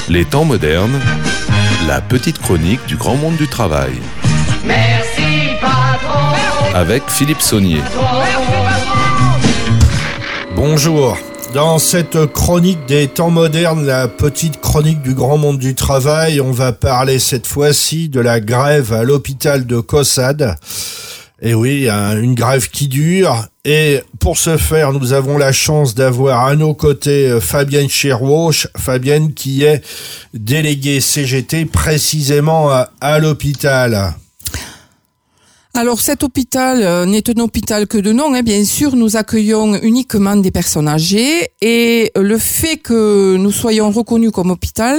Les temps modernes, la petite chronique du grand monde du travail. Merci patron. Avec Philippe Saunier. Bonjour. Dans cette chronique des temps modernes, la petite chronique du grand monde du travail, on va parler cette fois-ci de la grève à l'hôpital de Caussade. Et oui, une grève qui dure. Et pour ce faire, nous avons la chance d'avoir à nos côtés Fabienne Chéreau. Fabienne qui est déléguée CGT précisément à l'hôpital. Alors cet hôpital n'est un hôpital que de nom, bien sûr, nous accueillons uniquement des personnes âgées et le fait que nous soyons reconnus comme hôpital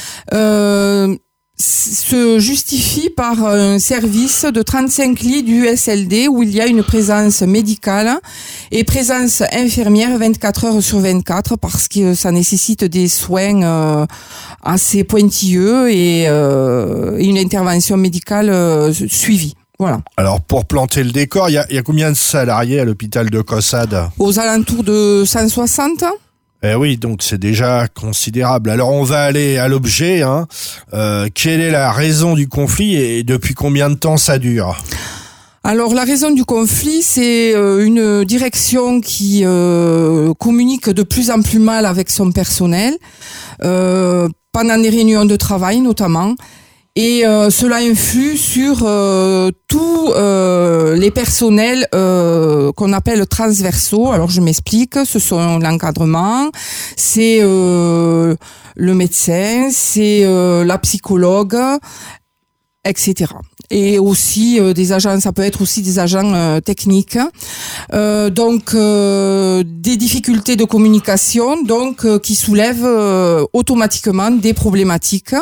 se justifie par un service de 35 lits du SLD où il y a une présence médicale et présence infirmière 24 heures sur 24 parce que ça nécessite des soins assez pointilleux et une intervention médicale suivie. Voilà. Alors, pour planter le décor, il y a combien de salariés à l'hôpital de Caussade ? Aux alentours de 160. Eh oui, donc c'est déjà considérable. Alors, on va aller à l'objet. Quelle est la raison du conflit et depuis combien de temps ça dure ? Alors, la raison du conflit, c'est une direction qui communique de plus en plus mal avec son personnel, pendant les réunions de travail notamment. Et cela influe sur tous les personnels qu'on appelle transversaux. Alors je m'explique, ce sont l'encadrement, c'est le médecin, c'est la psychologue, etc. Et aussi des agents, ça peut être aussi des agents techniques. Donc des difficultés de communication, donc qui soulèvent automatiquement des problématiques.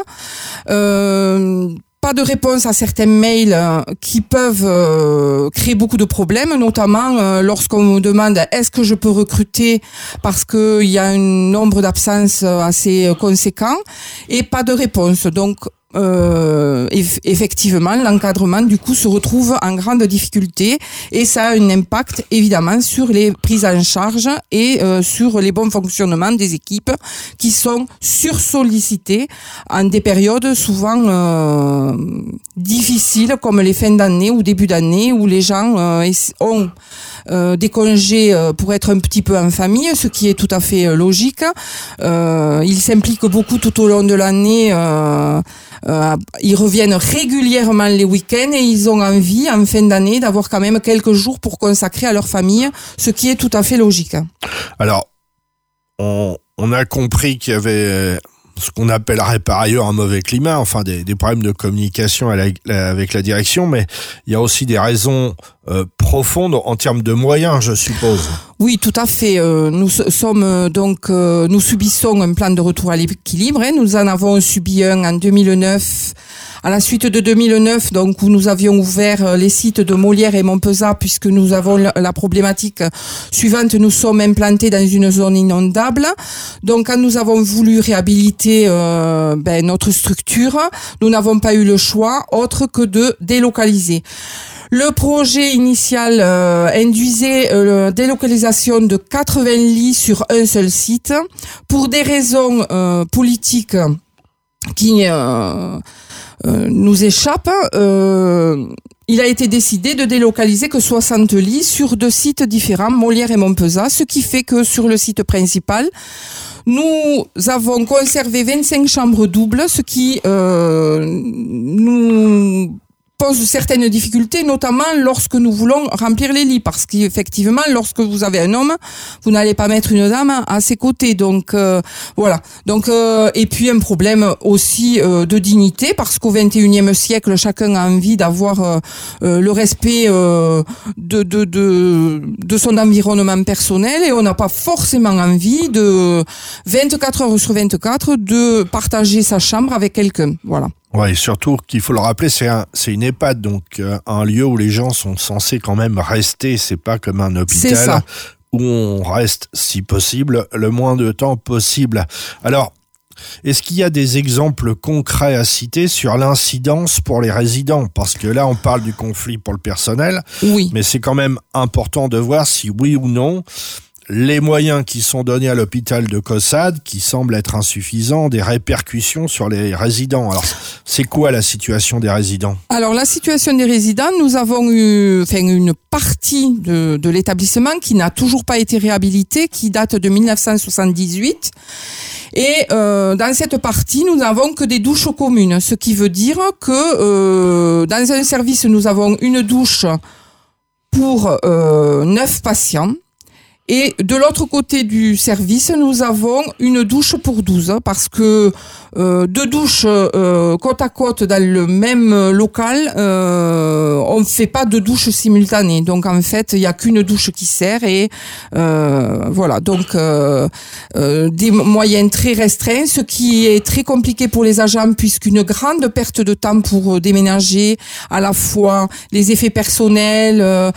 Pas de réponse à certains mails qui peuvent créer beaucoup de problèmes, notamment lorsqu'on me demande est-ce que je peux recruter parce qu'il y a un nombre d'absences assez conséquent et pas de réponse. Donc effectivement, l'encadrement du coup se retrouve en grande difficulté et ça a un impact évidemment sur les prises en charge et sur les bons fonctionnements des équipes qui sont sursollicitées en des périodes souvent difficiles comme les fins d'année ou début d'année où les gens ont des congés pour être un petit peu en famille, ce qui est tout à fait logique. Ils s'impliquent beaucoup tout au long de l'année. Ils reviennent régulièrement les week-ends et ils ont envie, en fin d'année, d'avoir quand même quelques jours pour consacrer à leur famille, ce qui est tout à fait logique. Alors, on a compris qu'il y avait ce qu'on appellerait par ailleurs un mauvais climat, enfin des problèmes de communication avec la direction, mais il y a aussi des raisons profondes en termes de moyens, je suppose. Oui, tout à fait. Nous subissons un plan de retour à l'équilibre. Nous en avons subi un en 2009. À la suite de 2009, donc où nous avions ouvert les sites de Molière et Montpezat, puisque nous avons la problématique suivante, nous sommes implantés dans une zone inondable. Donc, quand nous avons voulu réhabiliter notre structure, nous n'avons pas eu le choix autre que de délocaliser. Le projet initial induisait la délocalisation de 80 lits sur un seul site pour des raisons politiques qui nous échappent. Il a été décidé de délocaliser que 60 lits sur 2 sites différents, Molière et Montpezat, ce qui fait que sur le site principal, nous avons conservé 25 chambres doubles, ce qui nous pose certaines difficultés, notamment lorsque nous voulons remplir les lits, parce qu'effectivement, lorsque vous avez un homme, vous n'allez pas mettre une dame à ses côtés. Donc voilà. Donc et puis un problème aussi de dignité, parce qu'au XXIe siècle, chacun a envie d'avoir le respect de son environnement personnel, et on n'a pas forcément envie de 24 heures sur 24 de partager sa chambre avec quelqu'un. Voilà. Ouais, surtout qu'il faut le rappeler, c'est une EHPAD, donc un lieu où les gens sont censés quand même rester. C'est pas comme un hôpital où on reste, si possible, le moins de temps possible. Alors, est-ce qu'il y a des exemples concrets à citer sur l'incidence pour les résidents ? Parce que là, on parle du conflit pour le personnel, oui, mais c'est quand même important de voir si oui ou non les moyens qui sont donnés à l'hôpital de Caussade, qui semblent être insuffisants, des répercussions sur les résidents. Alors, c'est quoi la situation des résidents? Alors, la situation des résidents, nous avons eu une partie de l'établissement qui n'a toujours pas été réhabilitée, qui date de 1978. Et dans cette partie, nous n'avons que des douches communes, ce qui veut dire que dans un service, nous avons une douche pour 9 patients. Et de l'autre côté du service, nous avons une douche pour 12, parce que 2 douches côte à côte dans le même local, on ne fait pas de douche simultanée. Donc en fait, il n'y a qu'une douche qui sert et voilà. Donc des moyens très restreints, ce qui est très compliqué pour les agents, puisqu'une grande perte de temps pour déménager, à la fois les effets personnels,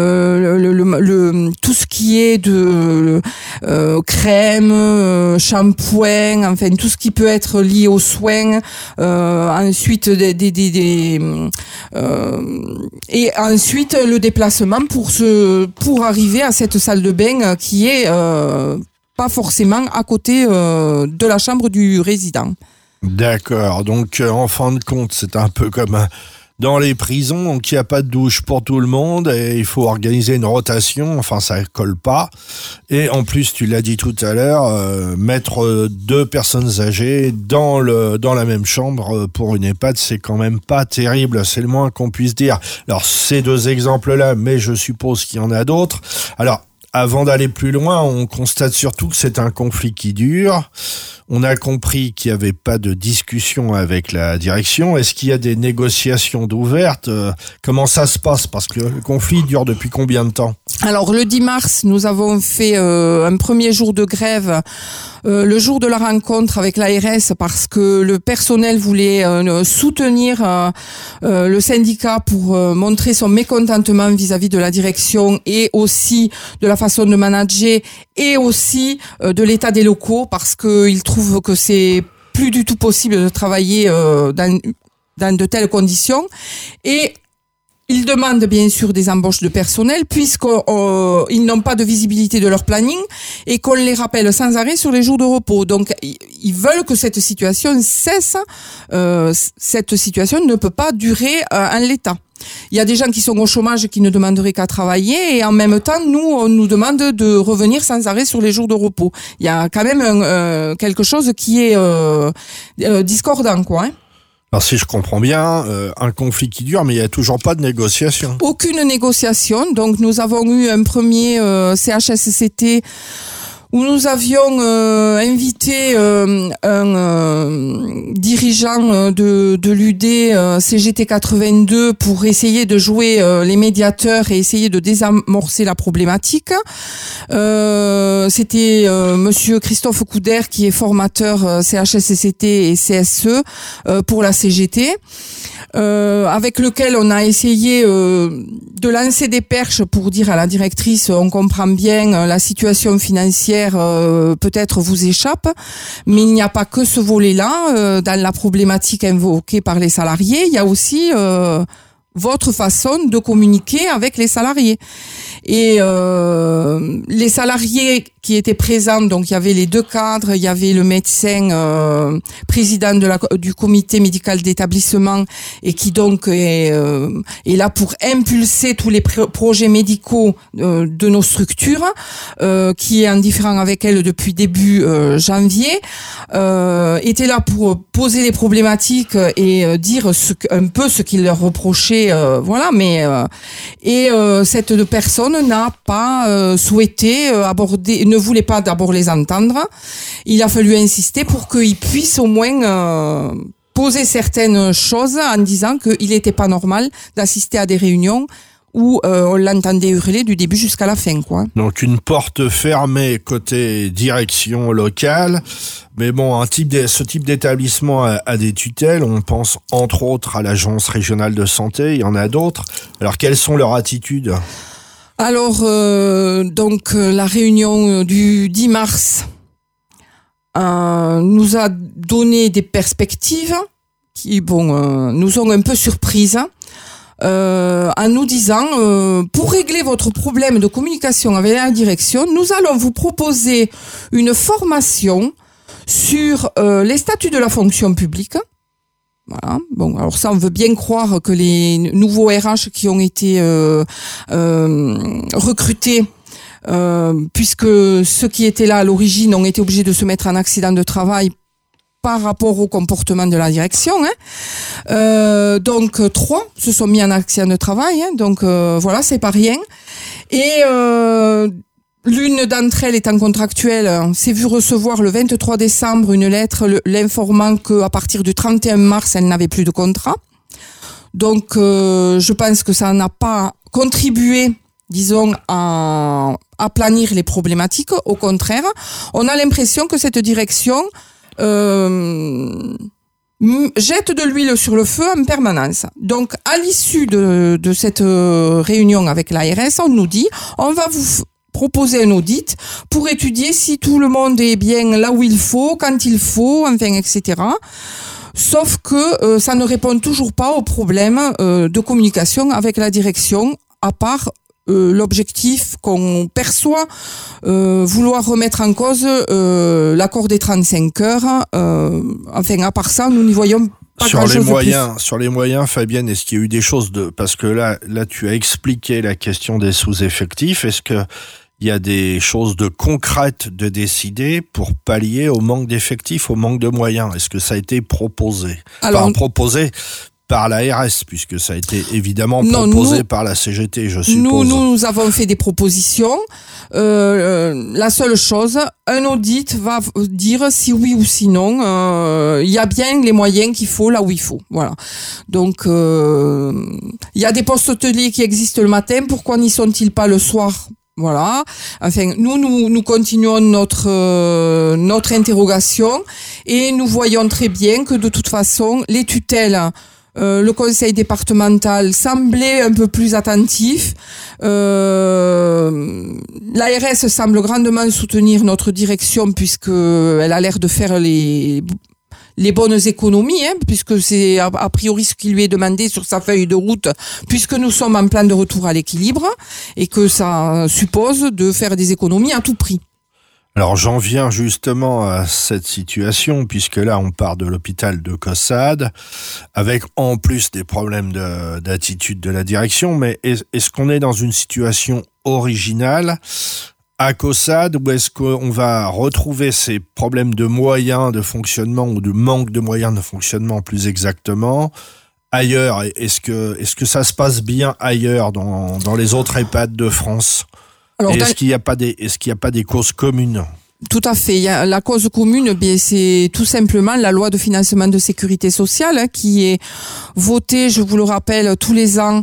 tout ce qui est de crème, shampoing, enfin tout ce qui peut être lié aux soins, ensuite et ensuite le déplacement pour arriver à cette salle de bain qui est pas forcément à côté de la chambre du résident. D'accord, donc en fin de compte, c'est un peu comme dans les prisons, donc il n'y a pas de douche pour tout le monde et il faut organiser une rotation, enfin ça colle pas. Et en plus, tu l'as dit tout à l'heure, mettre 2 personnes âgées dans la même chambre pour une EHPAD, c'est quand même pas terrible, c'est le moins qu'on puisse dire. Alors ces 2 exemples-là, mais je suppose qu'il y en a d'autres. Alors, avant d'aller plus loin, on constate surtout que c'est un conflit qui dure. On a compris qu'il n'y avait pas de discussion avec la direction. Est-ce qu'il y a des négociations d'ouvertes? Comment ça se passe? Parce que le conflit dure depuis combien de temps? Alors, le 10 mars, nous avons fait un premier jour de grève, le jour de la rencontre avec l'ARS, parce que le personnel voulait soutenir le syndicat pour montrer son mécontentement vis-à-vis de la direction et aussi de la façon de manager et aussi de l'état des locaux, parce qu'ils trouvent que c'est plus du tout possible de travailler dans de telles conditions. Et ils demandent bien sûr des embauches de personnel puisqu'ils n'ont pas de visibilité de leur planning et qu'on les rappelle sans arrêt sur les jours de repos. Donc ils veulent que cette situation cesse. Cette situation ne peut pas durer en l'état. Il y a des gens qui sont au chômage qui ne demanderaient qu'à travailler et en même temps, nous, on nous demande de revenir sans arrêt sur les jours de repos. Il y a quand même quelque chose qui est discordant, quoi. Hein. Alors si je comprends bien, un conflit qui dure, mais il n'y a toujours pas de négociation. Aucune négociation. Donc nous avons eu un premier CHSCT où nous avions invité un dirigeant de l'UD CGT 82 pour essayer de jouer les médiateurs et essayer de désamorcer la problématique. C'était monsieur Christophe Couder qui est formateur CHSCT et CSE pour la CGT. Avec lequel on a essayé de lancer des perches pour dire à la directrice, on comprend bien la situation financière peut-être vous échappe, mais il n'y a pas que ce volet-là dans la problématique invoquée par les salariés, il y a aussi votre façon de communiquer avec les salariés. Et les salariés qui étaient présents, donc il y avait les 2 cadres, il y avait le médecin président du comité médical d'établissement et qui donc est là pour impulser tous les projets médicaux de nos structures, qui est en différent avec elle depuis début janvier, était là pour poser les problématiques et dire un peu ce qu'il leur reprochait, voilà, mais et cette personne n'a pas souhaité ne voulait pas d'abord les entendre. Il a fallu insister pour qu'ils puissent au moins poser certaines choses en disant qu'il n'était pas normal d'assister à des réunions où on l'entendait hurler du début jusqu'à la fin, quoi. Donc une porte fermée côté direction locale, mais bon, ce type d'établissement a des tutelles, on pense entre autres à l'Agence régionale de santé, il y en a d'autres. Alors quelles sont leurs attitudes ? Alors, donc la réunion du 10 mars nous a donné des perspectives qui, nous ont un peu surprises. en nous disant pour régler votre problème de communication avec la direction, nous allons vous proposer une formation sur les statuts de la fonction publique. Voilà. Bon, alors ça, on veut bien croire que les nouveaux RH qui ont été recrutés, puisque ceux qui étaient là à l'origine ont été obligés de se mettre en accident de travail par rapport au comportement de la direction. Donc 3 se sont mis en accident de travail. Donc voilà, c'est pas rien. Et l'une d'entre elles étant contractuelle s'est vue recevoir le 23 décembre une lettre l'informant qu'à partir du 31 mars, elle n'avait plus de contrat. Donc je pense que ça n'a pas contribué, disons, à aplanir les problématiques. Au contraire, on a l'impression que cette direction jette de l'huile sur le feu en permanence. Donc, à l'issue de cette réunion avec l'ARS, on nous dit, on va vous proposer un audit pour étudier si tout le monde est bien là où il faut, quand il faut, enfin, etc. Sauf que ça ne répond toujours pas au problème de communication avec la direction, à part l'objectif qu'on perçoit vouloir remettre en cause l'accord des 35 heures. Enfin, à part ça, nous n'y voyons pas grand-chose de plus. Sur les moyens, Fabienne, est-ce qu'il y a eu des choses parce que là, tu as expliqué la question des sous-effectifs. Est-ce que il y a des choses de concrètes de décider pour pallier au manque d'effectifs, au manque de moyens? Est-ce que ça a été proposé? Proposé par la RS, puisque ça a été évidemment proposé par la CGT, je suppose. Nous avons fait des propositions. La seule chose, un audit va dire si oui ou si non, il y a bien les moyens qu'il faut là où il faut. Voilà. Donc, il y a des postes hôteliers qui existent le matin, pourquoi n'y sont-ils pas le soir? Voilà. Enfin, nous continuons notre interrogation et nous voyons très bien que de toute façon, les tutelles, le conseil départemental semblait un peu plus attentif. L'ARS semble grandement soutenir notre direction puisque elle a l'air de faire les bonnes économies, puisque c'est a priori ce qui lui est demandé sur sa feuille de route, puisque nous sommes en plan de retour à l'équilibre et que ça suppose de faire des économies à tout prix. Alors j'en viens justement à cette situation, puisque là on part de l'hôpital de Caussade, avec en plus des problèmes d'attitude de la direction, mais est-ce qu'on est dans une situation originale à Caussade, ou est-ce qu'on va retrouver ces problèmes de moyens de fonctionnement, ou de manque de moyens de fonctionnement plus exactement, ailleurs? Est-ce que ça se passe bien ailleurs dans les autres EHPAD de France? Alors, est-ce qu'il n'y a pas des causes communes? Tout à fait. La cause commune, c'est tout simplement la loi de financement de sécurité sociale qui est votée, je vous le rappelle, tous les ans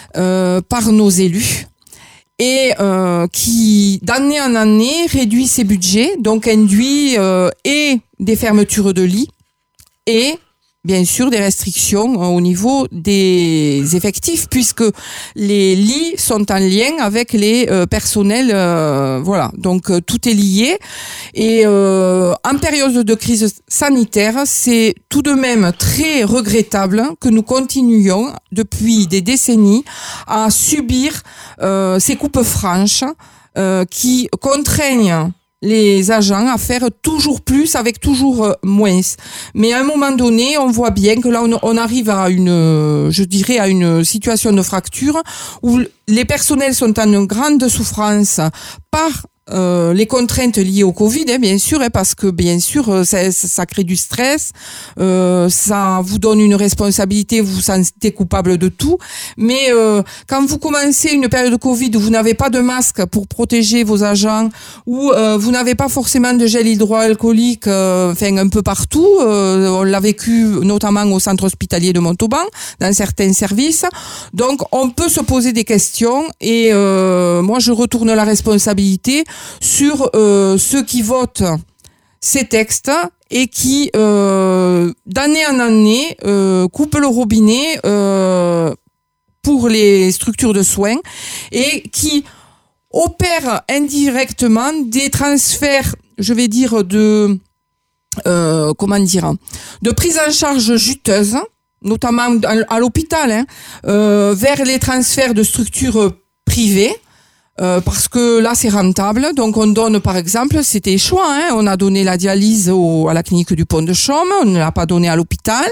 par nos élus et qui, d'année en année, réduit ses budgets, donc induit et des fermetures de lits et bien sûr des restrictions au niveau des effectifs, puisque les lits sont en lien avec les personnels, voilà, donc tout est lié. Et en période de crise sanitaire, c'est tout de même très regrettable que nous continuions depuis des décennies à subir ces coupes franches qui contraignent les agents à faire toujours plus avec toujours moins. Mais à un moment donné, on voit bien que là, on arrive à une situation de fracture où les personnels sont en grande souffrance par les contraintes liées au Covid, bien sûr, parce que bien sûr ça crée du stress, ça vous donne une responsabilité, vous vous sentez coupable de tout. Mais quand vous commencez une période de Covid où vous n'avez pas de masque pour protéger vos agents, où vous n'avez pas forcément de gel hydroalcoolique, enfin un peu partout, on l'a vécu notamment au centre hospitalier de Montauban, dans certains services. Donc on peut se poser des questions et moi je retourne la responsabilité sur ceux qui votent ces textes et qui, d'année en année, coupent le robinet pour les structures de soins et qui opèrent indirectement des transferts, je vais dire, de prise en charge juteuse notamment à l'hôpital, vers les transferts de structures privées. Parce que là c'est rentable, donc on donne par exemple, c'était choix, on a donné la dialyse à la clinique du Pont de Chaume, on ne l'a pas donné à l'hôpital.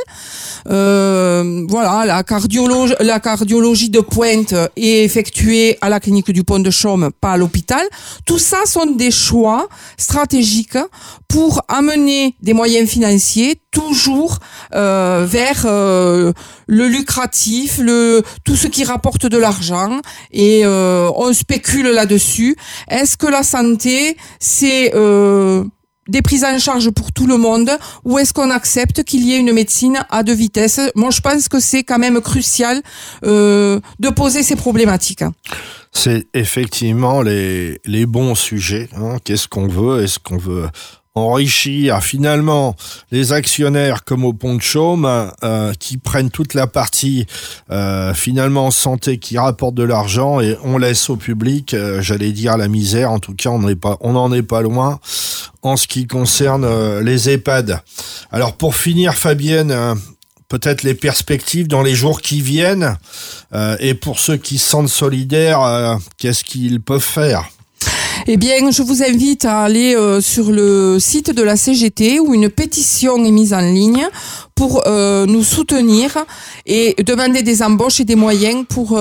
Voilà, la cardiologie de pointe est effectuée à la clinique du Pont de Chaume, pas à l'hôpital. Tout ça sont des choix stratégiques pour amener des moyens financiers toujours vers le lucratif, tout ce qui rapporte de l'argent, et on spécule là-dessus. Est-ce que la santé, c'est des prises en charge pour tout le monde, ou est-ce qu'on accepte qu'il y ait une médecine à deux vitesses? Moi, je pense que c'est quand même crucial de poser ces problématiques. C'est effectivement les bons sujets. Qu'est-ce qu'on veut? Est-ce qu'on veut enrichir finalement les actionnaires comme au Pont de Chaume, qui prennent toute la partie finalement santé qui rapporte de l'argent, et on laisse au public, j'allais dire, la misère. En tout cas, on n'en est pas loin en ce qui concerne les EHPAD. Alors pour finir, Fabienne, peut-être les perspectives dans les jours qui viennent, et pour ceux qui se sentent solidaires, qu'est-ce qu'ils peuvent faire? Eh bien, je vous invite à aller sur le site de la CGT, où une pétition est mise en ligne pour nous soutenir et demander des embauches et des moyens pour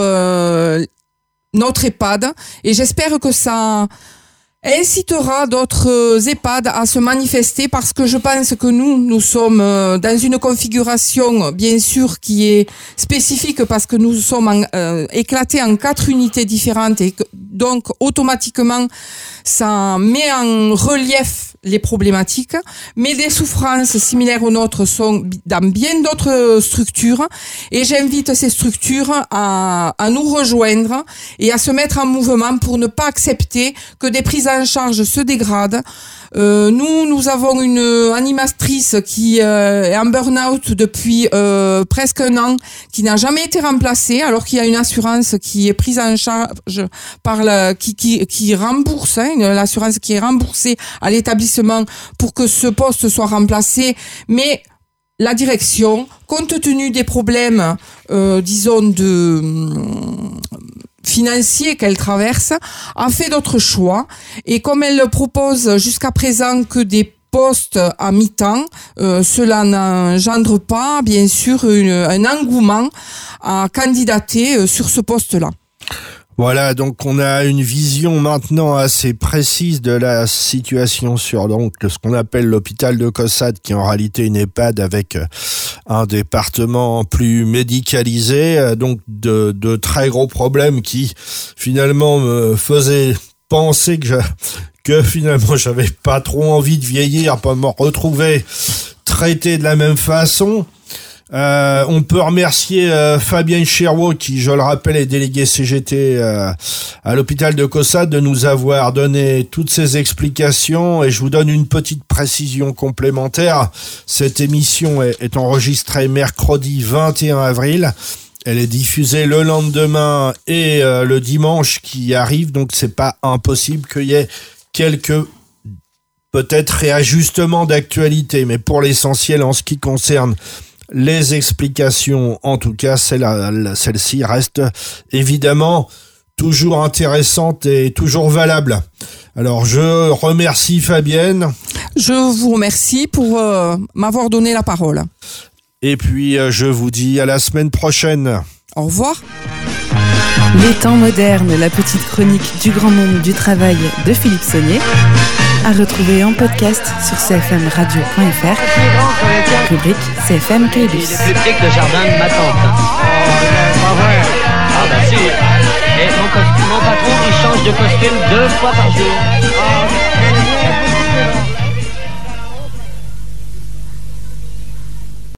notre EHPAD. Et j'espère que ça incitera d'autres EHPAD à se manifester, parce que je pense que nous sommes dans une configuration, bien sûr, qui est spécifique, parce que nous sommes éclatés en 4 unités différentes, et donc automatiquement ça met en relief les problématiques, mais des souffrances similaires aux nôtres sont dans bien d'autres structures, et j'invite ces structures à nous rejoindre et à se mettre en mouvement pour ne pas accepter que des prises en charge se dégradent. Nous avons une animatrice qui est en burn-out depuis presque un an, qui n'a jamais été remplacée, alors qu'il y a une assurance qui est prise en charge par qui rembourse, l'assurance qui est remboursée à l'établissement pour que ce poste soit remplacé. Mais la direction, compte tenu des problèmes, disons, financiers qu'elle traverse, a fait d'autres choix, et comme elle propose jusqu'à présent que des postes à mi-temps, cela n'engendre pas, bien sûr, un engouement à candidater sur ce poste-là. Voilà, donc on a une vision maintenant assez précise de la situation sur donc ce qu'on appelle l'hôpital de Caussade, qui est en réalité une EHPAD avec un département plus médicalisé, donc de très gros problèmes qui finalement me faisaient penser que finalement j'avais pas trop envie de vieillir pour me retrouver traité de la même façon. On peut remercier Fabienne Cherot, qui, je le rappelle, est déléguée CGT à l'hôpital de Caussade, de nous avoir donné toutes ces explications. Et je vous donne une petite précision complémentaire. Cette émission est enregistrée mercredi 21 avril. Elle est diffusée le lendemain et le dimanche qui arrive, donc c'est pas impossible qu'il y ait quelques peut-être réajustements d'actualité, mais pour l'essentiel, en ce qui concerne les explications, en tout cas, celle-ci reste évidemment toujours intéressante et toujours valable. Alors, je remercie Fabienne. Je vous remercie pour m'avoir donné la parole. Et puis, je vous dis à la semaine prochaine. Au revoir. Les temps modernes, la petite chronique du grand monde du travail de Philippe Saunier, à retrouver en podcast sur cfmradio.fr, rubrique CFM Caylus. Il est plus petit que le jardin de ma tante. Pas vrai. Ah bah si. Et mon patron, il change de costume 2 fois par jour.